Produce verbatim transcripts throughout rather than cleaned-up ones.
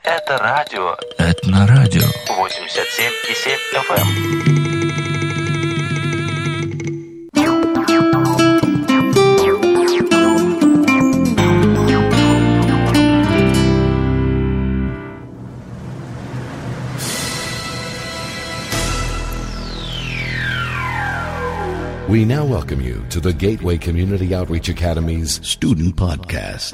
Это радио. Это на радио. восемьдесят семь и семь эф эм. We now welcome you to the Gateway Community Outreach Academy's Student Podcast.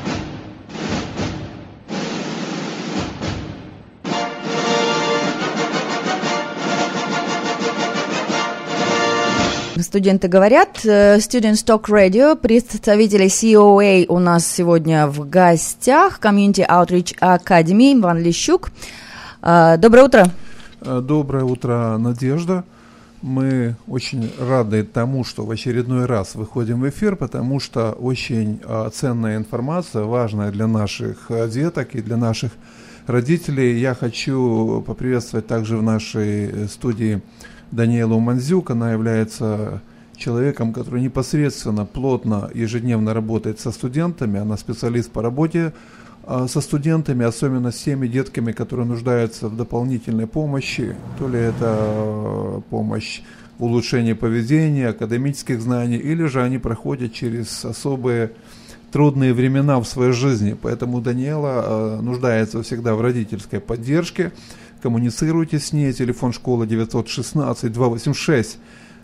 Студенты говорят, Students Talk Radio, представители си о эй у нас сегодня в гостях, Community Outreach Academy, Иван Лещук. Доброе утро. Доброе утро, Надежда. Мы очень рады тому, что в очередной раз выходим в эфир, потому что очень ценная информация, важная для наших деток и для наших родителей. Я хочу поприветствовать также в нашей студии Даниэлу Манзюк. Она является человеком, который непосредственно, плотно, ежедневно работает со студентами. Она специалист по работе со студентами, особенно с теми детками, которые нуждаются в дополнительной помощи. То ли это помощь в улучшении поведения, академических знаний, или же они проходят через особые трудные времена в своей жизни. Поэтому Даниэла нуждается всегда в родительской поддержке. Коммуницируйте с ней. Телефон школы девятьсот шестнадцать двести восемьдесят шесть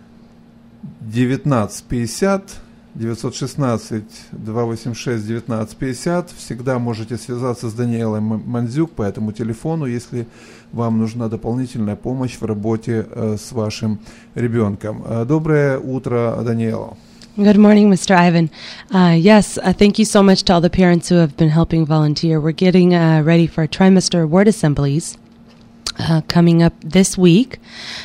девятнадцать пятьдесят. девятьсот шестнадцать двести восемьдесят шесть девятнадцать пятьдесят. Всегда можете связаться с Даниэлой Манзюк по этому телефону, если вам нужна дополнительная помощь в работе э, с вашим ребенком. Доброе утро, Даниэла. Good morning, Mister Ivan. Uh, yes, uh, thank you so much to all the parents who have been helping volunteer. We're getting uh, ready for trimester award assemblies Uh, coming up this week.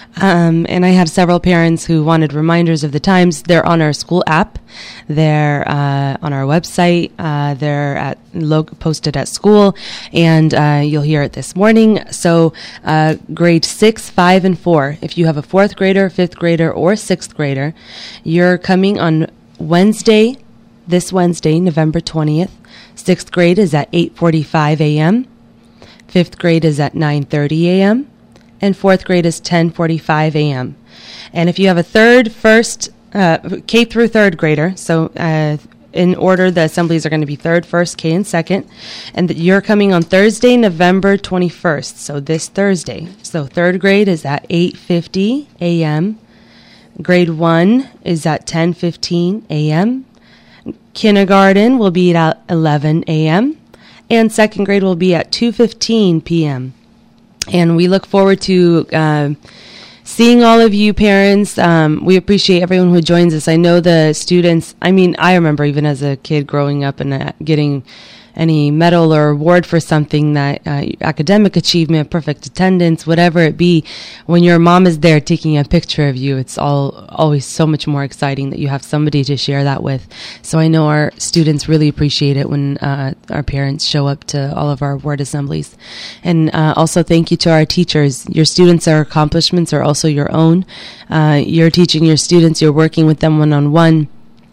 Um, and I had several parents who wanted reminders of the times. They're on our school app. They're uh, on our website. Uh, they're at log- posted at school. And uh, you'll hear it this morning. So uh, grade six, five, and four. If you have a fourth grader, fifth grader, or sixth grader, you're coming on Wednesday, this Wednesday, November twentieth. Sixth grade is at eight forty-five a.m. Fifth grade is at nine thirty a.m. and fourth grade is ten forty-five a.m. And if you have a third, first, uh, K through third grader, so uh, in order, the assemblies are going to be third, first, K, and second. And th- you're coming on Thursday, November twenty-first, so this Thursday. So third grade is at eight fifty a.m. Grade one is at ten fifteen a.m. Kindergarten will be at eleven a.m. And second grade will be at two fifteen p.m. And we look forward to uh, seeing all of you parents. Um, we appreciate everyone who joins us. I know the students, I mean, I remember even as a kid growing up and uh, getting any medal or award for something, that uh, academic achievement, perfect attendance, whatever it be, when your mom is there taking a picture of you, it's all always so much more exciting that you have somebody to share that with. So I know our students really appreciate it when uh, our parents show up to all of our award assemblies. And uh, also thank you to our teachers. Your students' our accomplishments are also your own. Uh, you're teaching your students, you're working with them one-on-one.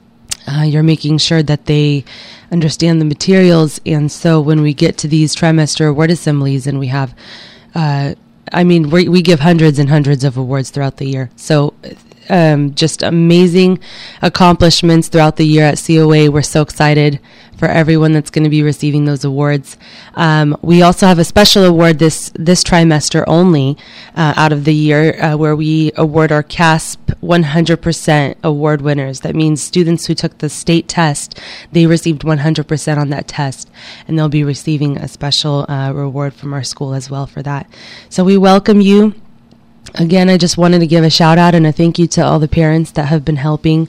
Uh, you're making sure that they understand the materials, and so when we get to these trimester award assemblies and we have, uh, I mean, we, we give hundreds and hundreds of awards throughout the year. So um, just amazing accomplishments throughout the year at C O A. We're so excited for everyone that's going to be receiving those awards. Um, we also have a special award this this trimester only uh, out of the year uh, where we award our C A S P one hundred percent award winners. That means students who took the state test, they received one hundred percent on that test, and they'll be receiving a special uh, reward from our school as well for that. So we welcome you. Again, I just wanted to give a shout out and a thank you to all the parents that have been helping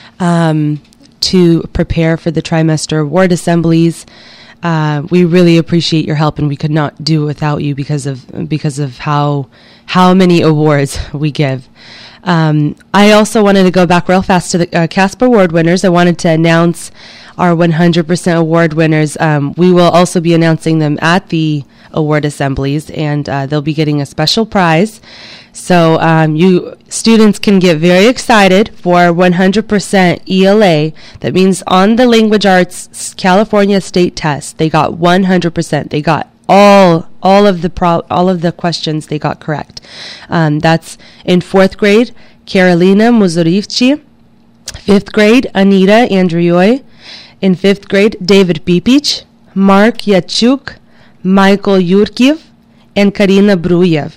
um, to prepare for the trimester award assemblies. Uh, we really appreciate your help, and we could not do it without you because of because of how how many awards we give. Um, I also wanted to go back real fast to the uh, C A S P award winners. I wanted to announce our one hundred percent award winners. Um, we will also be announcing them at the award assemblies, and uh, they'll be getting a special prize. So um, you students can get very excited for one hundred percent E L A. That means on the Language Arts California State Test, they got one hundred percent. They got all all of the pro- all of the questions they got correct. Um, that's in fourth grade, Carolina Muzurivci. Fifth grade, Anita Andrioy. In fifth grade, David Pipich, Mark Yachuk, Michael Yurkiev, and Karina Bruyev.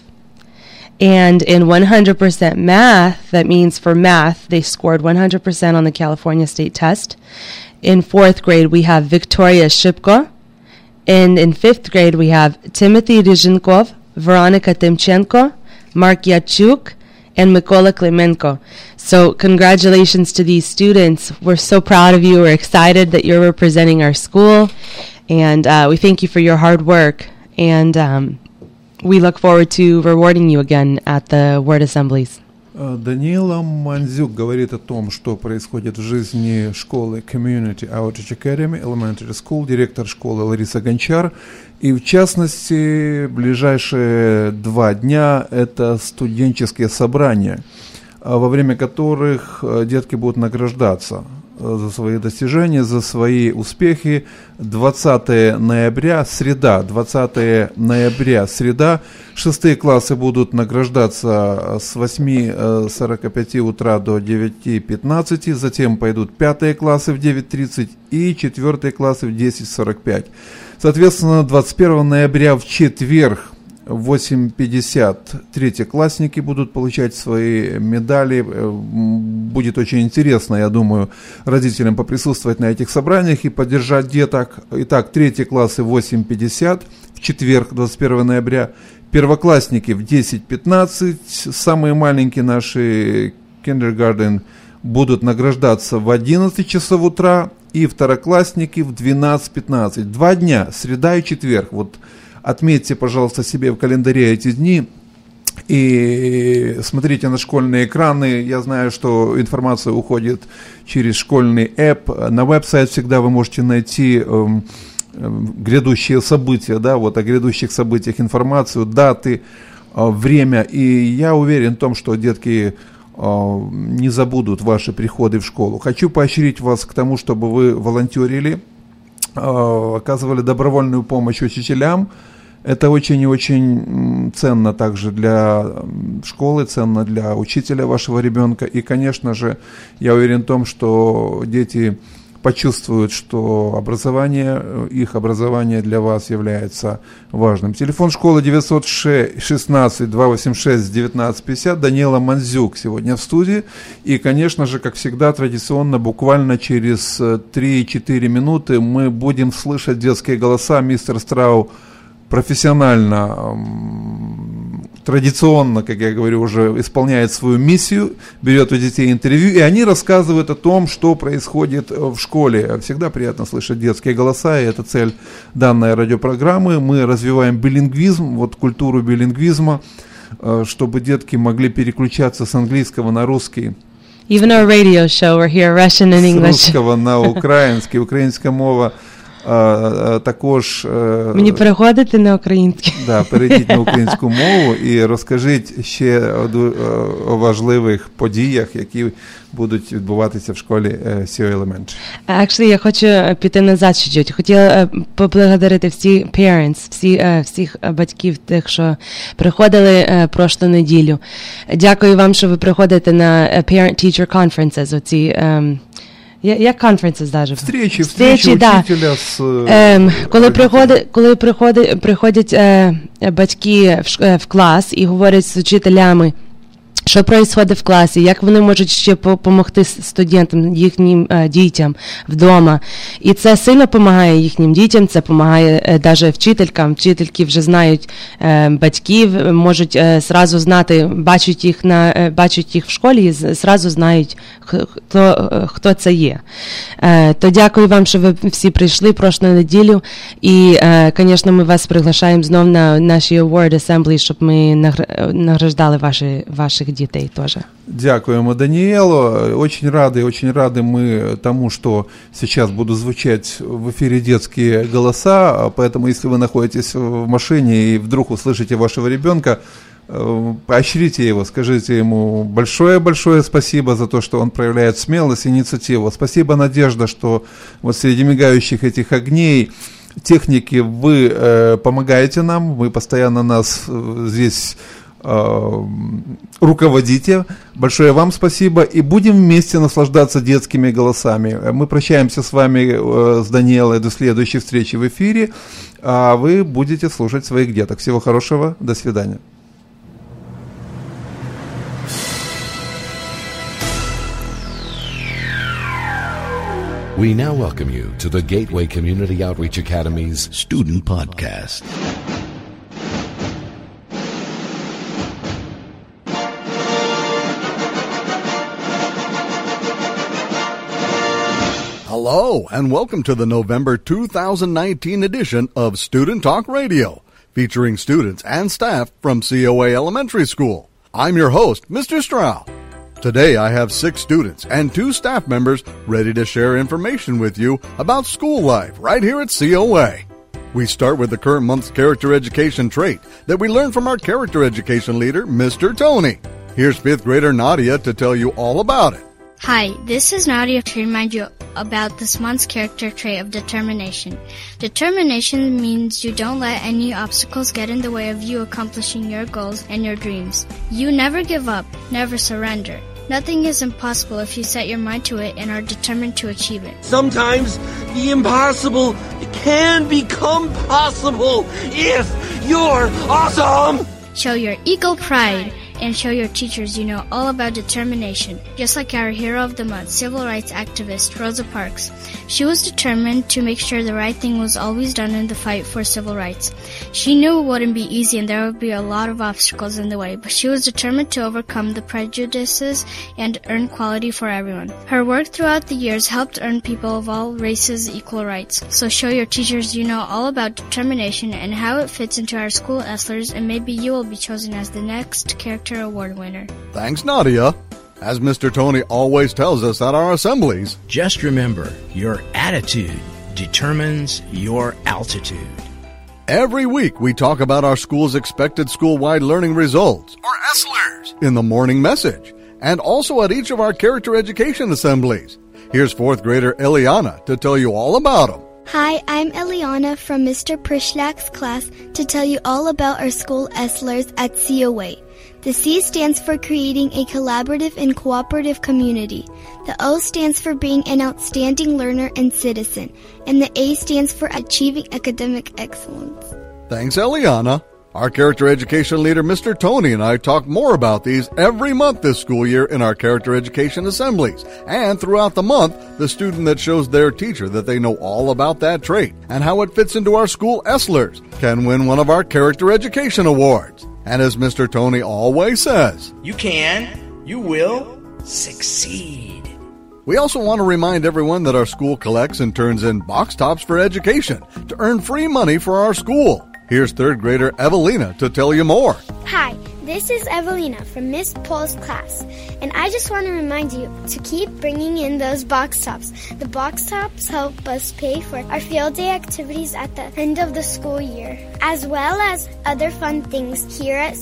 And in one hundred percent math, that means for math, they scored one hundred percent on the California State Test. In fourth grade, we have Victoria Shipko. And in fifth grade, we have Timothy Rizhenkov, Veronica Timchenko, Mark Yachuk, and Mykola Klemenko. So congratulations to these students. We're so proud of you. We're excited that you're representing our school. And uh, we thank you for your hard work. And um, we look forward to rewarding you again at the Word Assemblies. Даниила Мандзюк говорит о том, что происходит в жизни школы Community Outreach Academy Elementary School, директор школы Лариса Гончар. И в частности, ближайшие два дня это студенческие собрания, во время которых детки будут награждаться за свои достижения, за свои успехи. двадцатого ноября, среда, двадцатого ноября, среда, шестые классы будут награждаться с восьми сорока пяти утра до девяти пятнадцати, затем пойдут пятые классы в девять тридцать и четвертые классы в десять сорок пять. Соответственно, двадцать первого ноября в четверг в восемь пятьдесят третьеклассники будут получать свои медали. Будет очень интересно, я думаю, родителям поприсутствовать на этих собраниях и поддержать деток. Итак, третьи классы в восемь пятьдесят, в четверг, двадцать первого ноября. Первоклассники в десять пятнадцать. Самые маленькие наши kindergarten будут награждаться в одиннадцать часов утра. И второклассники в двенадцать пятнадцать. Два дня, среда и четверг. Вот отметьте, пожалуйста, себе в календаре эти дни и смотрите на школьные экраны. Я знаю, что информация уходит через школьный эп. На веб-сайт всегда вы можете найти э, грядущие события, да, вот о грядущих событиях информацию, даты, э, время. И я уверен в том, что детки э, не забудут ваши приходы в школу. Хочу поощрить вас к тому, чтобы вы волонтерили, э, оказывали добровольную помощь учителям. Это очень и очень ценно также для школы, ценно для учителя вашего ребенка. И, конечно же, я уверен в том, что дети почувствуют, что образование, их образование для вас является важным. Телефон школы девятьсот шестнадцать двести восемьдесят шесть девятнадцать пятьдесят. Даниила Мандзюк сегодня в студии. И, конечно же, как всегда, традиционно, буквально через три-четыре минуты мы будем слышать детские голоса. Мистер Страу профессионально, традиционно, как я говорю, уже исполняет свою миссию, берет у детей интервью, и они рассказывают о том, что происходит в школе. Всегда приятно слышать детские голоса, и это цель данной радиопрограммы. Мы развиваем билингвизм, вот культуру билингвизма, чтобы детки могли переключаться с английского на русский. Even our radio show, we're here Russian and English. С русского на украинский, украинская мова. А, також мені переходити на українську. Да, перейдіть на українську мову і розкажіть ще о важливих подіях, які будуть відбуватися в школі сі о Elementary. Actually, я хочу піти назад чуть-чуть. Хотіла поблагодарити всі parents, всі, всіх батьків тих, що приходили прошлу неділю. Дякую вам, що ви приходите на parent-teacher conferences, оці як конференції даже? Встречі, встречі учителя з... Ем, коли приходять, коли приходять, приходять е, батьки в, в клас і говорять з учителями, що відбувається в класі, як вони можуть ще допомогти студентам, їхнім е, дітям вдома. І це сильно допомагає їхнім дітям, це допомагає навіть е, вчителькам. Вчительки вже знають е, батьків, можуть е, зразу знати, бачать їх, на, е, бачать їх в школі і зразу знають, хто, хто це є. Е, то дякую вам, що ви всі прийшли прошлу неділю. І, звісно, е, ми вас приглашаємо знов на наші Word Assembly, щоб ми награждали ваші, ваших детей тоже. Дякуємо, Даниэлу. Очень рады, очень рады мы тому, что сейчас будут звучать в эфире детские голоса, поэтому если вы находитесь в машине и вдруг услышите вашего ребенка, поощрите его, скажите ему большое-большое спасибо за то, что он проявляет смелость и инициативу. Спасибо, Надежда, что вот среди мигающих этих огней техники вы э, помогаете нам, вы постоянно нас э, здесь э, руководите. Большое вам спасибо. И будем вместе наслаждаться детскими голосами. Мы прощаемся с вами, э, с Даниэлой, до следующей встречи в эфире. А вы будете слушать своих деток. Всего хорошего. До свидания. We now welcome you to the Gateway Community Outreach Academy's Student Podcast. Hello, and welcome to the November two thousand nineteen edition of Student Talk Radio, featuring students and staff from C O A Elementary School. I'm your host, Mister Stroud. Today I have six students and two staff members ready to share information with you about school life right here at C O A. We start with the current month's character education trait that we learned from our character education leader, Mister Tony. Here's fifth grader Nadia to tell you all about it. Hi, this is Nadia to remind you about this month's character trait of determination. Determination means you don't let any obstacles get in the way of you accomplishing your goals and your dreams. You never give up, never surrender. Nothing is impossible if you set your mind to it and are determined to achieve it. Sometimes the impossible can become possible if you're awesome! Show your eagle pride and show your teachers you know all about determination. Just like our hero of the month, civil rights activist Rosa Parks. She was determined to make sure the right thing was always done in the fight for civil rights. She knew it wouldn't be easy and there would be a lot of obstacles in the way, but she was determined to overcome the prejudices and earn equality for everyone. Her work throughout the years helped earn people of all races equal rights. So show your teachers you know all about determination and how it fits into our school ESLers, and maybe you will be chosen as the next character award winner. Thanks, Nadia. As Mister Tony always tells us at our assemblies, Just remember, your attitude determines your altitude. every week we talk about our school's expected school-wide learning results, or ESLers, in the morning message, and also at each of our character education assemblies. Here's fourth grader Eliana to tell you all about them. Hi, I'm Eliana from Mister Prishlak's class to tell you all about our school ESLers at C O A. The C stands for creating a collaborative and cooperative community. The O stands for being an outstanding learner and citizen. And the A stands for achieving academic excellence. Thanks, Eliana. Our character education leader, Mister Tony, and I talk more about these every month this school year in our character education assemblies. And throughout the month, the student that shows their teacher that they know all about that trait and how it fits into our school ESLers can win one of our character education awards. And as Mister Tony always says, you can, you will succeed. We also want to remind everyone that our school collects and turns in box tops for education to earn free money for our school. Here's third grader Evelina to tell you more. Hi, this is Evelina from Miss Paul's class, and I just want to remind you to keep bringing in those box tops. The box tops help us pay for our field day activities at the end of the school year, as well as other fun things here at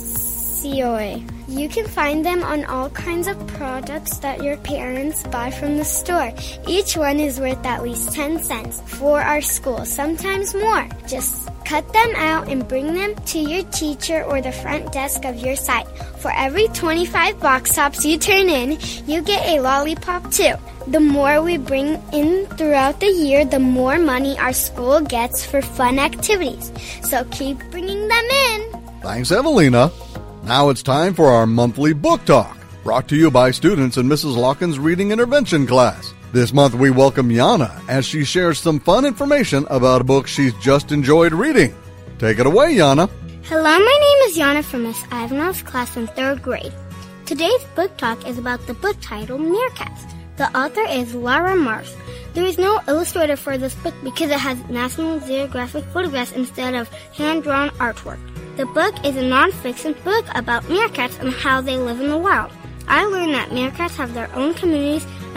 C O A. You can find them on all kinds of products that your parents buy from the store. Each one is worth at least ten cents for our school, sometimes more. Just cut them out and bring them to your teacher or the front desk of your site. For every twenty-five box tops you turn in, you get a lollipop too. The more we bring in throughout the year, the more money our school gets for fun activities. So keep bringing them in. Thanks, Evelina. Now it's time for our monthly book talk, brought to you by students in Missus Locken's reading intervention class. This month we welcome Yana as she shares some fun information about a book she's just enjoyed reading. Take it away, Yana. Hello, my name is Yana from Miss Ivanov's class in third grade. Today's book talk is about the book titled Meerkats. The author is Laura Mars. There is no illustrator for this book because it has National Geographic photographs instead of hand-drawn artwork. The book is a non-fiction book about meerkats and how they live in the wild. I learned that meerkats have their own communities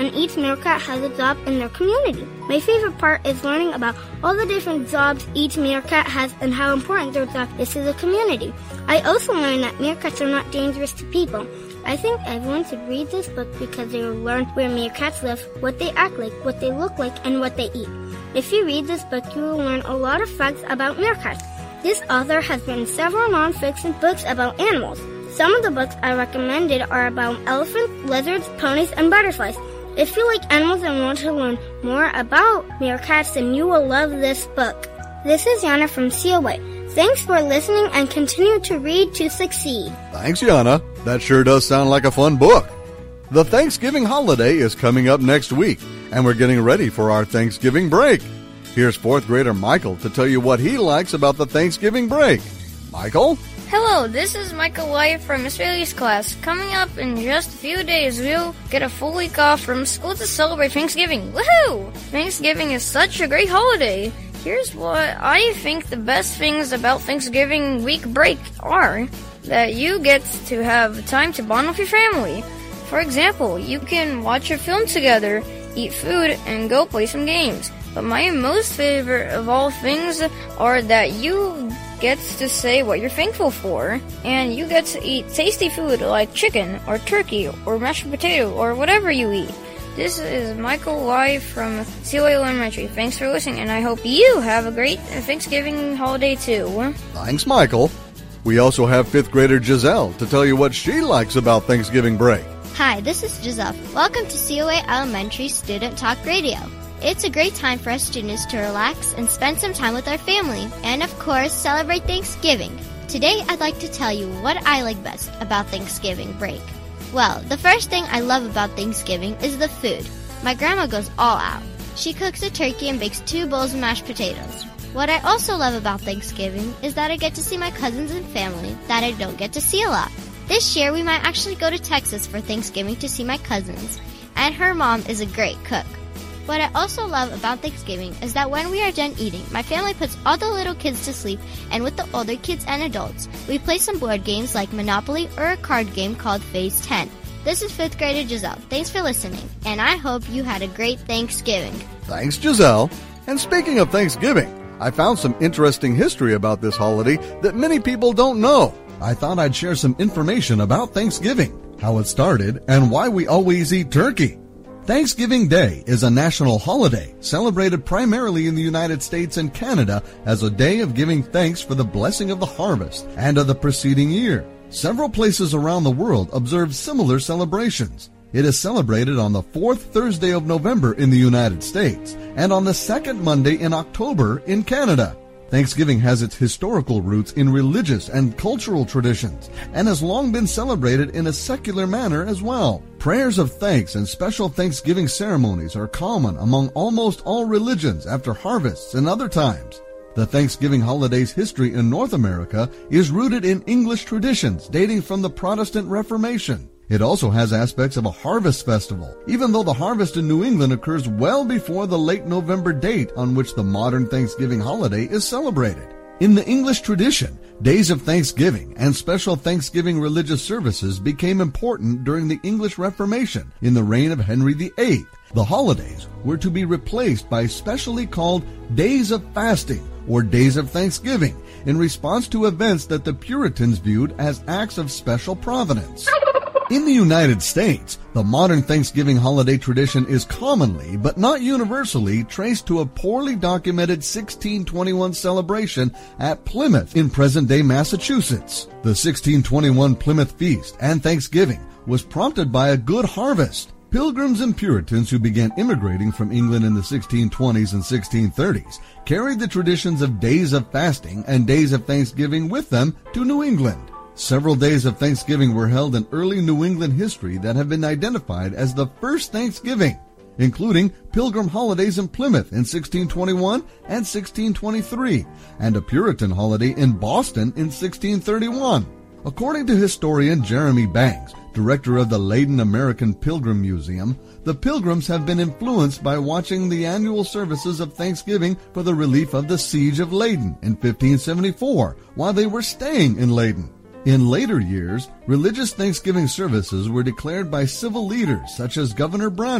and each meerkat has a job in their community. My favorite part is learning about all the different jobs each meerkat has and how important their job is to the community. I also learned that meerkats are not dangerous to people. I think everyone should read this book because they will learn where meerkats live, what they act like, what they look like, and what they eat. If you read this book, you will learn a lot of facts about meerkats. This author has written several non-fiction books about animals. Some of the books I recommended are about elephants, lizards, ponies, and butterflies. If you like animals and want to learn more about meerkats, then you will love this book. This is Yana from C O A. Thanks for listening and continue to read to succeed. Thanks, Yana. That sure does sound like a fun book. The Thanksgiving holiday is coming up next week, and we're getting ready for our Thanksgiving break. Here's fourth grader Michael to tell you what he likes about the Thanksgiving break. Michael? Hello, this is Michael White from Miss Bailey's class. Coming up in just a few days, we'll get a full week off from school to celebrate Thanksgiving. Woohoo! Thanksgiving is such a great holiday. Here's what I think the best things about Thanksgiving week break are. That you get to have time to bond with your family. For example, you can watch a film together, eat food, and go play some games. But my most favorite of all things are that you get to say what you're thankful for, and you get to eat tasty food like chicken or turkey or mashed potato or whatever you eat. This is Michael Y. from C O A Elementary. Thanks for listening, and I hope you have a great Thanksgiving holiday too. Thanks, Michael. We also have fifth grader Giselle to tell you what she likes about Thanksgiving break. Hi, this is Giselle. Welcome to C O A Elementary Student Talk Radio. It's a great time for us students to relax and spend some time with our family, and of course, celebrate Thanksgiving. Today, I'd like to tell you what I like best about Thanksgiving break. Well, the first thing I love about Thanksgiving is the food. My grandma goes all out. She cooks a turkey and bakes two bowls of mashed potatoes. What I also love about Thanksgiving is that I get to see my cousins and family that I don't get to see a lot. This year, we might actually go to Texas for Thanksgiving to see my cousins, and her mom is a great cook. What I also love about Thanksgiving is that when we are done eating, my family puts all the little kids to sleep, and with the older kids and adults, we play some board games like Monopoly or a card game called Phase ten. This is fifth grader Giselle. Thanks for listening, and I hope you had a great Thanksgiving. Thanks, Giselle. And speaking of Thanksgiving, I found some interesting history about this holiday that many people don't know. I thought I'd share some information about Thanksgiving, how it started, and why we always eat turkey. Thanksgiving Day is a national holiday celebrated primarily in the United States and Canada as a day of giving thanks for the blessing of the harvest and of the preceding year. Several places around the world observe similar celebrations. It is celebrated on the fourth Thursday of November in the United States and on the second Monday in October in Canada. Thanksgiving has its historical roots in religious and cultural traditions and has long been celebrated in a secular manner as well. Prayers of thanks and special Thanksgiving ceremonies are common among almost all religions after harvests and other times. The Thanksgiving holiday's history in North America is rooted in English traditions dating from the Protestant Reformation. It also has aspects of a harvest festival, even though the harvest in New England occurs well before the late November date on which the modern Thanksgiving holiday is celebrated. In the English tradition, days of Thanksgiving and special Thanksgiving religious services became important during the English Reformation in the reign of Henry the Eighth. The holidays were to be replaced by specially called days of fasting or days of Thanksgiving in response to events that the Puritans viewed as acts of special providence. In the United States, the modern Thanksgiving holiday tradition is commonly, but not universally, traced to a poorly documented sixteen twenty-one celebration at Plymouth in present-day Massachusetts. The sixteen twenty-one Plymouth Feast and Thanksgiving was prompted by a good harvest. Pilgrims and Puritans who began immigrating from England in the sixteen twenties and sixteen thirties carried the traditions of days of fasting and days of Thanksgiving with them to New England. Several days of Thanksgiving were held in early New England history that have been identified as the first Thanksgiving, including Pilgrim holidays in Plymouth in sixteen twenty-one and sixteen twenty-three, and a Puritan holiday in Boston in sixteen thirty-one. According to historian Jeremy Banks, director of the Leyden American Pilgrim Museum, the Pilgrims have been influenced by watching the annual services of Thanksgiving for the relief of the Siege of Leyden in fifteen seventy-four while they were staying in Leyden. In later years, religious Thanksgiving services were declared by civil leaders such as Governor Bradford,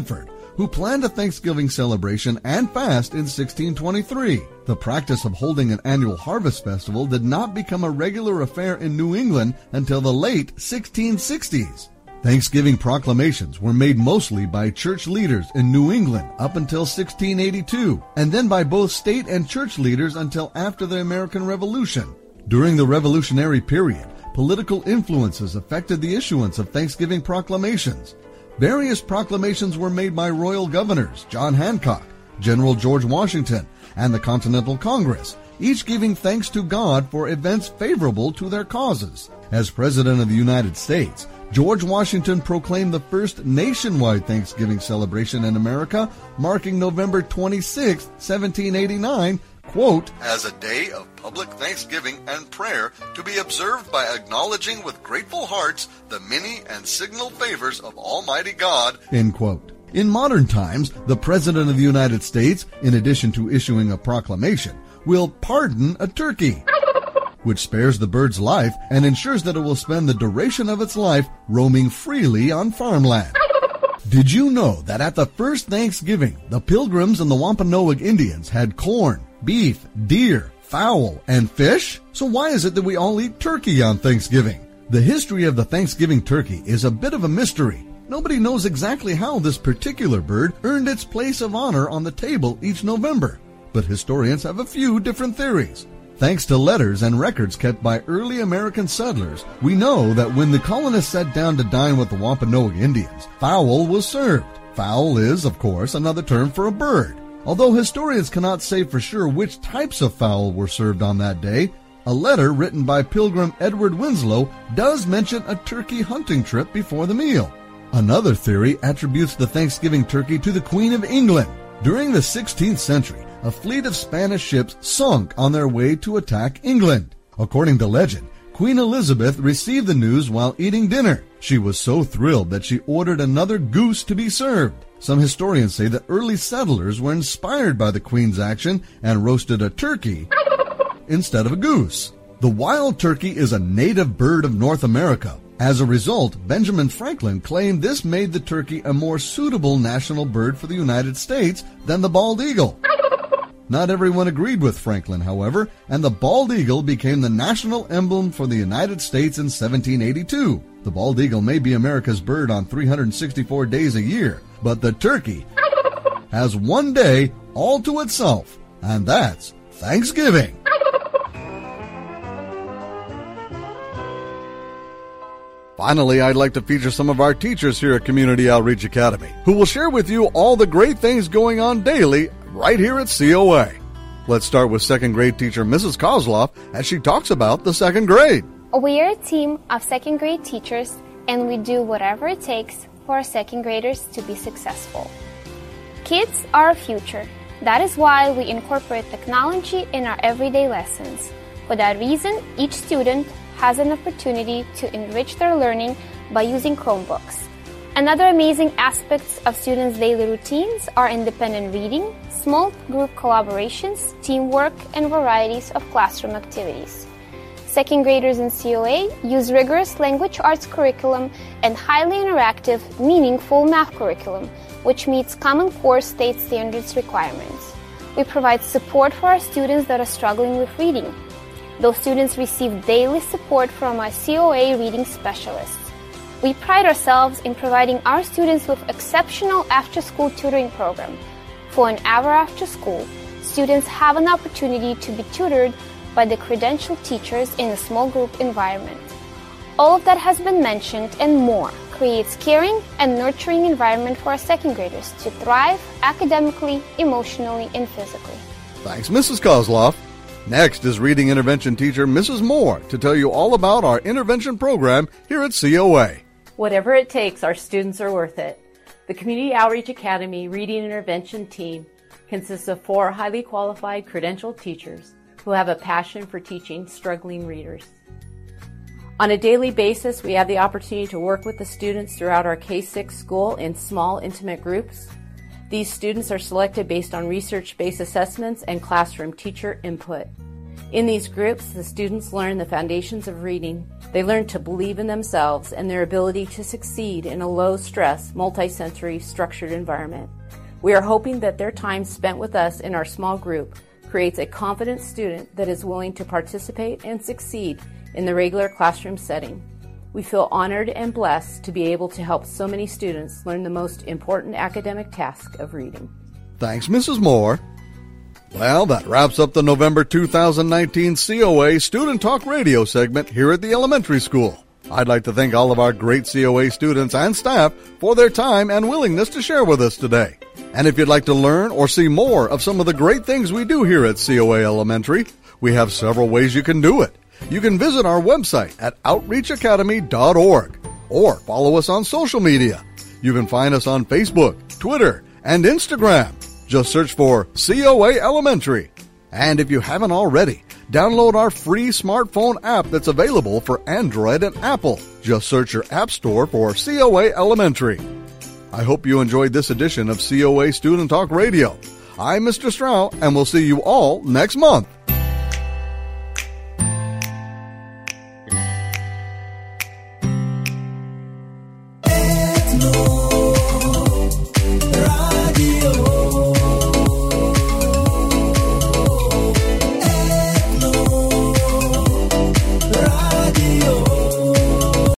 who planned a Thanksgiving celebration and fast in sixteen twenty-three. The practice of holding an annual harvest festival did not become a regular affair in New England until the late sixteen sixties. Thanksgiving proclamations were made mostly by church leaders in New England up until sixteen eighty-two, and then by both state and church leaders until after the American Revolution. During the Revolutionary period, political influences affected the issuance of Thanksgiving proclamations. Various proclamations were made by royal governors, John Hancock, General George Washington, and the Continental Congress, each giving thanks to God for events favorable to their causes. As President of the United States, George Washington proclaimed the first nationwide Thanksgiving celebration in America, marking November twenty-sixth, seventeen eighty-nine, quote, as a day of public thanksgiving and prayer to be observed by acknowledging with grateful hearts the many and signal favors of Almighty God, end quote. In modern times, the President of the United States, in addition to issuing a proclamation, will pardon a turkey, which spares the bird's life and ensures that it will spend the duration of its life roaming freely on farmland. Did you know that at the first Thanksgiving, the Pilgrims and the Wampanoag Indians had corn, beef, deer, fowl, and fish? So why is it that we all eat turkey on Thanksgiving? The history of the Thanksgiving turkey is a bit of a mystery. Nobody knows exactly how this particular bird earned its place of honor on the table each November, but historians have a few different theories. Thanks to letters and records kept by early American settlers, we know that when the colonists sat down to dine with the Wampanoag Indians, fowl was served. Fowl is, of course, another term for a bird. Although historians cannot say for sure which types of fowl were served on that day, a letter written by Pilgrim Edward Winslow does mention a turkey hunting trip before the meal. Another theory attributes the Thanksgiving turkey to the Queen of England. During the sixteenth century, a fleet of Spanish ships sunk on their way to attack England. According to legend, Queen Elizabeth received the news while eating dinner. She was so thrilled that she ordered another goose to be served. Some historians say that early settlers were inspired by the Queen's action and roasted a turkey instead of a goose. The wild turkey is a native bird of North America. As a result, Benjamin Franklin claimed this made the turkey a more suitable national bird for the United States than the bald eagle. Not everyone agreed with Franklin, however, and the bald eagle became the national emblem for the United States in seventeen eighty-two. The bald eagle may be America's bird on three hundred sixty-four days a year, but the turkey has one day all to itself, and that's Thanksgiving. Finally, I'd like to feature some of our teachers here at Community Outreach Academy, who will share with you all the great things going on daily right here at C O A. Let's start with second grade teacher Missus Kozloff as she talks about the second grade. We are a team of second grade teachers, and we do whatever it takes for our second graders to be successful. Kids are our future. That is why we incorporate technology in our everyday lessons. For that reason, each student has an opportunity to enrich their learning by using Chromebooks. Another amazing aspects of students' daily routines are independent reading, small group collaborations, teamwork, and varieties of classroom activities. Second graders in C O A use rigorous language arts curriculum and highly interactive, meaningful math curriculum, which meets Common Core state standards requirements. We provide support for our students that are struggling with reading. Those students receive daily support from our C O A reading specialists. We pride ourselves in providing our students with exceptional after-school tutoring program. For an hour after school, students have an opportunity to be tutored by the credentialed teachers in a small group environment. All of that has been mentioned and more creates caring and nurturing environment for our second graders to thrive academically, emotionally, and physically. Thanks, Missus Kozloff. Next is reading intervention teacher Missus Moore to tell you all about our intervention program here at C O A. Whatever it takes, our students are worth it. The Community Outreach Academy Reading Intervention team consists of four highly qualified credentialed teachers who have a passion for teaching struggling readers. On a daily basis, we have the opportunity to work with the students throughout our K six school in small, intimate groups. These students are selected based on research-based assessments and classroom teacher input. In these groups, the students learn the foundations of reading. They learn to believe in themselves and their ability to succeed in a low-stress, multi-sensory, structured environment. We are hoping that their time spent with us in our small group creates a confident student that is willing to participate and succeed in the regular classroom setting. We feel honored and blessed to be able to help so many students learn the most important academic task of reading. Thanks, Missus Moore. Well, that wraps up the November two thousand nineteen C O A Student Talk Radio segment here at the elementary school. I'd like to thank all of our great C O A students and staff for their time and willingness to share with us today. And if you'd like to learn or see more of some of the great things we do here at C O A Elementary, we have several ways you can do it. You can visit our website at outreach academy dot org or follow us on social media. You can find us on Facebook, Twitter, and Instagram. Just search for C O A Elementary. And if you haven't already, download our free smartphone app that's available for Android and Apple. Just search your app store for C O A Elementary. I hope you enjoyed this edition of C O A Student Talk Radio. I'm Mister Strauch, and we'll see you all next month. Radio.